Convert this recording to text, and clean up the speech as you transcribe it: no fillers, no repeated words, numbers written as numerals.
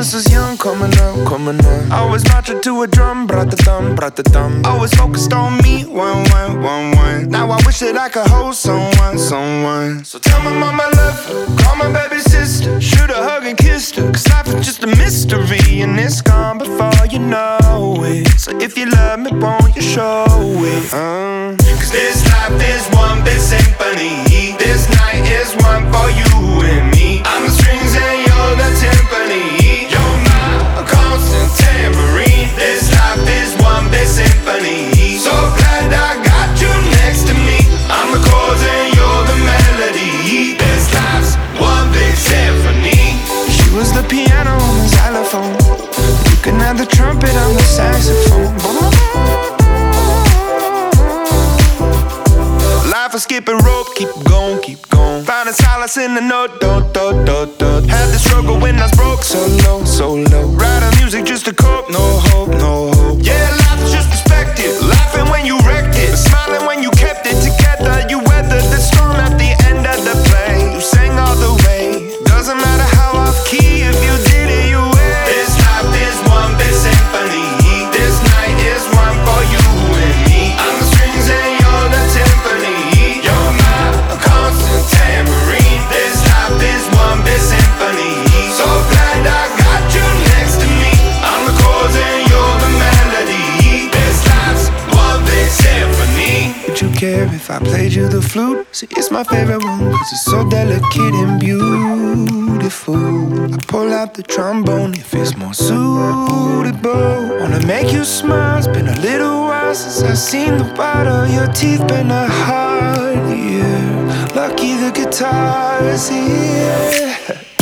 was young, coming up, coming up. Always marching to a drum, brat-a-thumb, brat-a-thumb. Always focused on me, one, one, one, one. Now I wish that I could hold someone, someone. So tell my mama I love her, call my baby sister, shoot a hug and kiss her. Cause life is just a mystery and it's gone before you know it. So if you love me, won't you show it? Cause this life is one big symphony. This night is one for you and me. I'm the strings and you're the timpani. You're my constant tambourine. This life is one big symphony. So glad I got you next to me. I'm the chords and you're the melody. This life's one big symphony. She was the piano on the xylophone. You can have the trumpet on the saxophone. Life is skipping rope, keep going, keep going. Finding solace in the note, dot, dot, dot, dot. Had the struggle when I was broke, so low, so low. Writing music just to cope, no hope, no hope. Yeah, life is just perspective. Laughing when you wrecked it, smiling when you kept it together. You weathered the storm at the end of the play. You sang all the way. Doesn't matter how off key, if you did it, you win. This life is one big symphony. This night is one for you and me. I'm the strings and you're the timpani. You're my constant tambourine. This life is one big symphony. So glad I got you next to me. I'm the chords and you're the melody. This life's one big symphony. Would you care if I played you the flute? See, it's my favorite one cause it's so delicate and beautiful. I pull out the trombone if it's more suitable. Wanna make you smile, it's been a little while since I've seen the white of your teeth. Been a hard year, lucky the guitar is here.